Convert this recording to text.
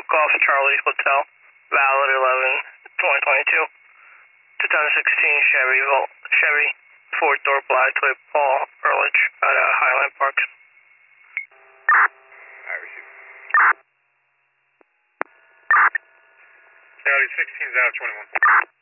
Golf Charlie Hotel, valid 11/2022. 2016 Chevy, 4-door black with Paul Ehrlich at Highland Park. Alright, receive. Coyote 16's out of 21.